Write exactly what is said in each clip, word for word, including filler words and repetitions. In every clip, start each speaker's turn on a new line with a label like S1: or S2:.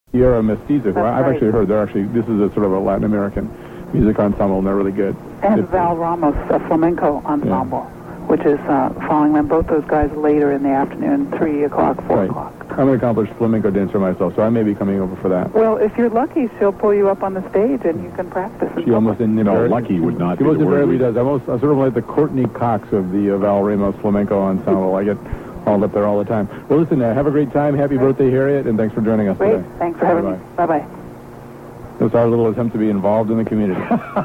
S1: Sierra Mestiza, who
S2: That's
S1: I've
S2: right.
S1: actually heard. They're actually, this is a sort of a Latin American music ensemble, and they're really good.
S2: And
S1: It's-
S2: Val Ramos, a flamenco ensemble, which is uh, following them, both those guys later in the afternoon, three o'clock, four
S1: Right.
S2: o'clock.
S1: I'm an accomplished flamenco dancer myself, so I may be coming over for that.
S2: Well, if you're lucky, she'll pull you up on the stage and you can practice. in
S1: She almost
S2: public.
S1: in
S3: No, lucky would not
S1: She
S3: be
S1: most
S3: the word
S1: invariably
S3: we-
S1: does. I'm, almost, I'm sort of like the Courtney Cox of the uh, Val Ramos flamenco ensemble. I get hauled up there all the time. Well, listen, uh, have a great time. Happy birthday, Harriet, and thanks for joining us
S2: Great.
S1: today.
S2: Thanks for having
S1: Bye-bye.
S2: me. Bye-bye.
S1: It was our little attempt to be involved in the community.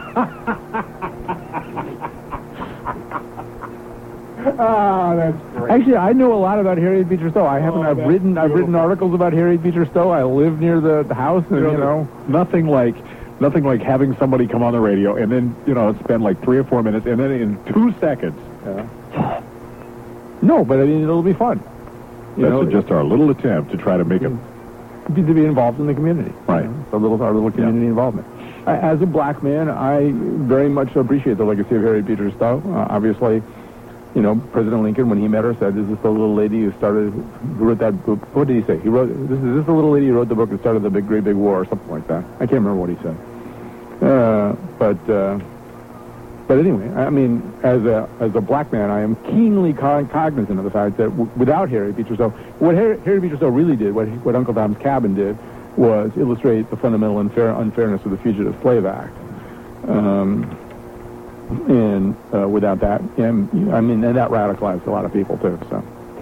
S3: Ah, that's great.
S1: Actually, I know a lot about Harriet Beecher Stowe. I haven't.
S3: Oh,
S1: I've
S3: that's
S1: written. I've written
S3: beautiful.
S1: articles about Harriet Beecher Stowe. I live near the, the house, and you know,
S3: nothing like nothing like having somebody come on the radio and then you know spend like three or four minutes and then in two seconds.
S1: Yeah. No, but I mean, it'll be fun. You
S3: That's
S1: know,
S3: just our little attempt to try to make it.
S1: be, to be involved in the community.
S3: Right.
S1: You know, it's a little, our little community involvement. I, as a black man, I very much appreciate the legacy of Harriet Beecher Stowe. Uh, obviously, you know, President Lincoln, when he met her, said, "Is this the little lady who started, who wrote that book?" What did he say? He wrote, "This is this the little lady who wrote the book that started the big, great big war," or something like that. I can't remember what he said. Uh, but, uh, but anyway, I mean, as a as a black man, I am keenly co- cognizant of the fact that w- without Harriet Beecher Stowe, what Harriet, Harriet Beecher Stowe really did, what what Uncle Tom's Cabin did, was illustrate the fundamental unfair, unfairness of the Fugitive Slave Act. Um, and uh, without that, and, I mean, and that radicalized a lot of people too. So.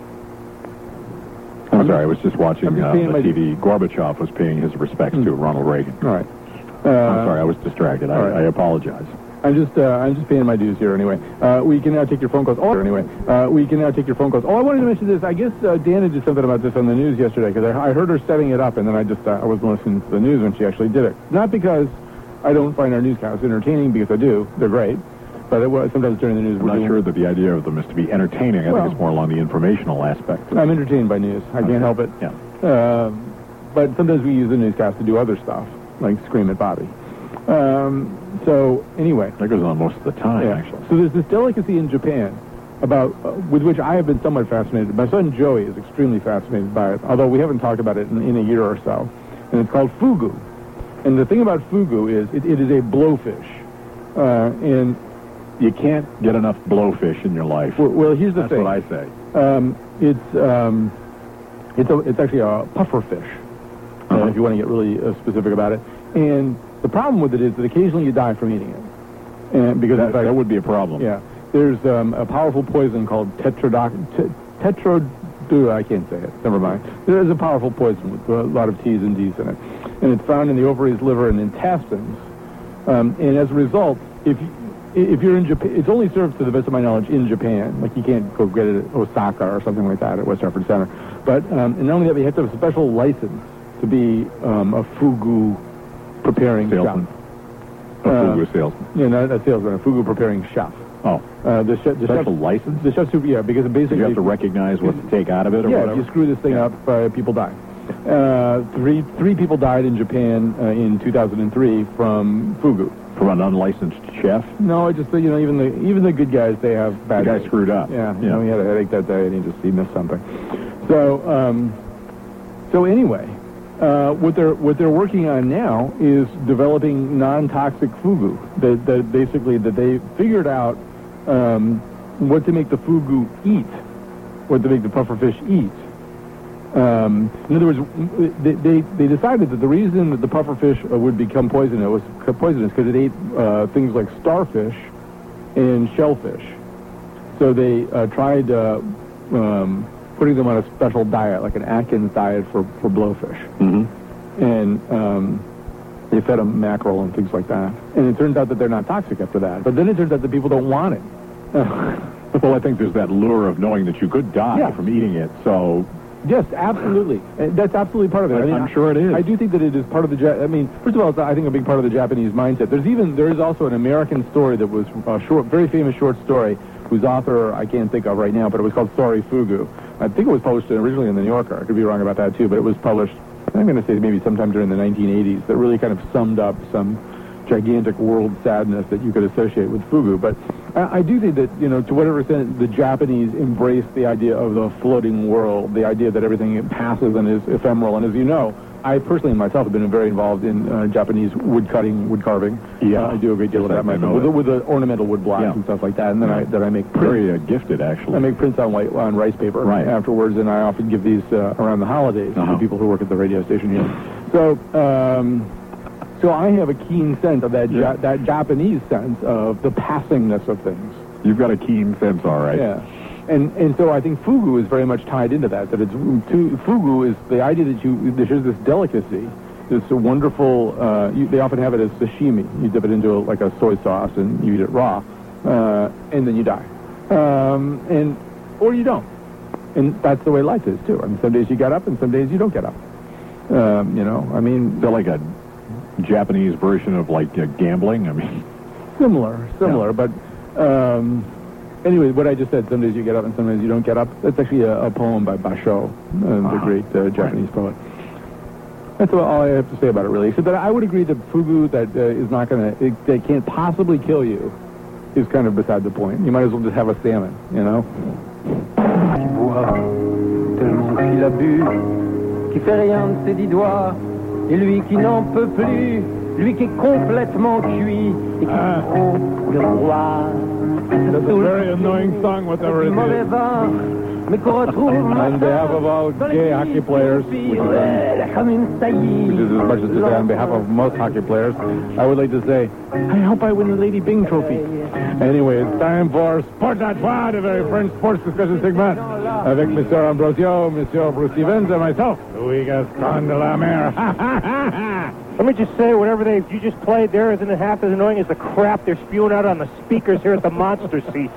S3: I'm sorry, I was just watching
S1: I'm just
S3: uh,
S1: paying
S3: the
S1: my-
S3: T V. Gorbachev was paying his respects to Ronald Reagan.
S1: All right. Uh,
S3: I'm sorry, I was distracted. I,
S1: all right.
S3: I apologize.
S1: I'm just, uh, I'm just paying my dues here anyway. Uh, we can now take your phone calls. Oh, anyway, uh, we can now take your phone calls. Oh, I wanted to mention this. I guess uh, Dana did something about this on the news yesterday because I, I heard her setting it up, and then I just, uh, I wasn't listening to the news when she actually did it. Not because I don't find our newscasts entertaining, because I do. They're great. But it was, sometimes during the news,
S3: I'm
S1: we're
S3: not
S1: doing,
S3: sure that the idea of them is to be entertaining. I
S1: Well-
S3: think it's more along the informational aspect.
S1: I'm entertained by news. I can't help it.
S3: Yeah.
S1: Um, but sometimes we use the newscast to do other stuff, like scream at Bobby. Um, so anyway.
S3: That goes on most of the time,
S1: Yeah.
S3: actually.
S1: So there's this delicacy in Japan about uh, with which I have been somewhat fascinated. My son Joey is extremely fascinated by it, although we haven't talked about it in, in a year or so. And it's called fugu. And the thing about fugu is it, it is a blowfish. Uh, and
S3: You can't get enough blowfish in your life.
S1: well, well here's the
S3: That's
S1: thing.
S3: what I say.
S1: Um, it's um, it's a, it's actually a puffer fish, uh,
S3: Uh-huh.
S1: if you want to get really uh, specific about it. And the problem with it is that occasionally you die from eating it, and because
S3: That,
S1: in fact,
S3: that would be a problem.
S1: yeah, there's um, a powerful poison called tetrodoc te- tetro. I can't say it. Never mind. There's a powerful poison with a lot of T's and D's in it, and it's found in the ovaries, liver, and intestines. Um, and as a result, if you, if you're in Japan, it's only served, to the best of my knowledge, in Japan. Like, you can't go get it at Osaka or something like that at West Hartford Center. But um, and not only that, but you have to have a special license to be um, a fugu preparing
S3: Salesman.
S1: chef.
S3: A
S1: Uh,
S3: fugu salesman.
S1: Yeah, not a salesman, a fugu preparing chef.
S3: Oh,
S1: Uh, the, chef, the
S3: special
S1: chef,
S3: license?
S1: the chefs who, yeah, because basically
S3: Do you have to recognize what to take out of it or
S1: yeah,
S3: whatever?
S1: if you screw this thing up, uh, people die. Uh, three three people died in Japan uh, in two thousand three from fugu.
S3: From an unlicensed chef?
S1: No, it just, you know, even the even the good guys, they have bad
S3: The guy
S1: days.
S3: screwed up.
S1: Yeah, you
S3: Yeah.
S1: know, he had a headache that day and he just he missed something. So um, so anyway, uh, what they're what they're working on now is developing non-toxic fugu. That, that basically that they figured out um, what to make the fugu eat, what to make the pufferfish eat. Um, in other words, they, they they decided that the reason that the pufferfish uh, would become poisonous was poisonous because it ate uh, things like starfish and shellfish. So they uh, tried uh, um, putting them on a special diet, like an Atkins diet for, for blowfish.
S3: Mm-hmm.
S1: And um, they fed them mackerel and things like that. And it turns out that they're not toxic after that. But then it turns out that people don't want it.
S3: Well, I think there's that lure of knowing that you could die
S1: Yeah.
S3: from eating it, so...
S1: Yes, absolutely. Uh, That's absolutely part of it. I mean,
S3: I'm sure it is.
S1: I do think that it is part of the. Ja- I mean, first of all, it's, I think, a big part of the Japanese mindset. There's even there is also an American story that was a short, very famous short story, whose author I can't think of right now, but it was called Sorry Fugu. I think it was published originally in the New Yorker. I could be wrong about that too, but it was published. I'm going to say maybe sometime during the nineteen eighties. That really kind of summed up some gigantic world sadness that you could associate with fugu. But I, I do think that, you know, to whatever extent the Japanese embrace the idea of the floating world, the idea that everything passes and is ephemeral. And as you know, I personally myself have been very involved in uh, Japanese wood cutting, wood carving.
S3: Yeah.
S1: Uh, I do a great deal
S3: Yes,
S1: of
S3: I
S1: that myself
S3: know
S1: with,
S3: that.
S1: the- with the ornamental wood blocks
S3: Yeah.
S1: and stuff like that. And then I then I make prints.
S3: Very uh, gifted, actually.
S1: I make prints on white on rice paper
S3: Right.
S1: afterwards, and I often give these uh, around the holidays
S3: Uh-huh.
S1: to people who work at the radio station here. So, um, so I have a keen sense of that
S3: Yeah.
S1: ja- that Japanese sense of the passingness of things.
S3: You've got a keen sense, all right.
S1: Yeah. And and so I think fugu is very much tied into that. That it's to, fugu is the idea that you there's this delicacy, this wonderful. Uh, you, they often have it as sashimi. You dip it into a, like a soy sauce and you eat it raw, uh, and then you die, um, and or you don't. And that's the way life is too. I mean, some days you get up, and some days you don't get up. Um, you know, I mean,
S3: They're like a Japanese version of like uh, gambling. I mean,
S1: similar, similar, but. Um, Anyway, what I just said, some days you get up and sometimes you don't get up, that's actually a, a poem by Basho, uh, the
S3: Ah,
S1: great uh, Japanese poet. That's all I have to say about it, really. Except that I would agree that fugu that uh, is not going to, that can't possibly kill you, is kind of beside the point. You might as well just have a salmon, you know?
S4: Qui boit tellement qu'il a bu, qui fait rien de ses dix doigts, et lui qui n'en peut plus, lui qui est complètement cuit, et qui
S3: Ah.
S4: trop le roi.
S3: that's a very annoying song, whatever it
S4: Mauvais
S3: is.
S4: vin, mais qu'on retrouve
S1: On behalf of all gay hockey players, which is,
S4: comme une saillie.
S1: which is as much as to say on behalf of most hockey players, I would like to say, I hope I win the Lady Bing Trophy. Anyway, it's time for Sport à Trois, the very French sports discussion segment, avec Monsieur Ambrosio, Monsieur Bruce Stevens, and myself, Louis Gaston de la Mer.
S5: Let me just say, whatever they you just played there isn't half as annoying as the crap they're spewing out on the speakers here at the Monster Seats.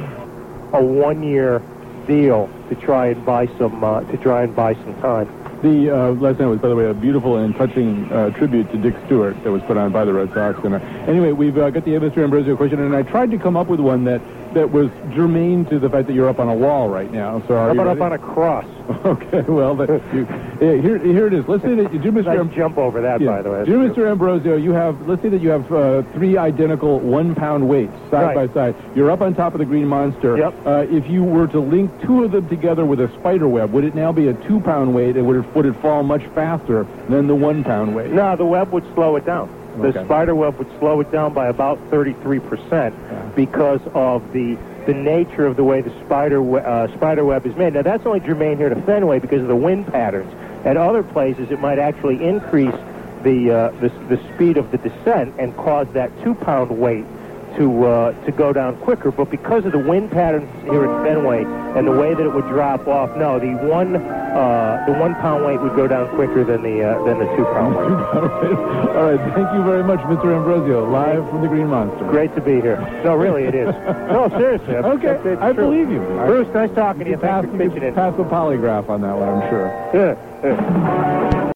S5: A one-year deal to try and buy some uh, to try and buy some time.
S1: The uh, last night was, by the way, a beautiful and touching uh, tribute to Dick Stewart that was put on by the Red Sox. And uh, anyway, we've uh, got the Mister Ambrosio question, and I tried to come up with one that, that was germane to the fact that you're up on a wall right now. So are
S5: How
S1: you
S5: about up
S1: ready?
S5: on a cross?
S1: Okay, well, that, you, yeah, here, here it is. Let's say that you do, Mister
S5: Nice
S1: Am-
S5: jump over that,
S1: yeah.
S5: by the way.
S1: Dear Mister Ambrosio, you have, let's say that you have uh, three identical one-pound weights side
S5: Right.
S1: by side. You're up on top of the Green Monster.
S5: Yep.
S1: Uh, if you were to link two of them together with a spider web, would it now be a two-pound weight, and would it, would it fall much faster than the one-pound weight?
S5: No, the web would slow it down. The
S1: Okay.
S5: spider web would slow it down by about thirty-three percent because of the the nature of the way the spider we- uh, spider web is made. Now, that's only germane here to Fenway because of the wind patterns. At other places, it might actually increase the uh, the, the speed of the descent and cause that two-pound weight to uh, to go down quicker. But because of the wind patterns here at Fenway and the way that it would drop off, no, the one uh, the one-pound weight would go down quicker than the uh, than the two-pound weight.
S1: All right, thank you very much, Mister Ambrosio, live from the Green Monster.
S5: Great to be here. No, really, it is. No, seriously. I'm-
S1: Okay,
S5: it's- it's
S1: I
S5: true.
S1: believe you.
S5: Bruce, nice talking to you.
S1: Pass,
S5: Thanks for pitching in.
S1: pass the polygraph on that one, I'm sure.
S5: Yeah, yeah.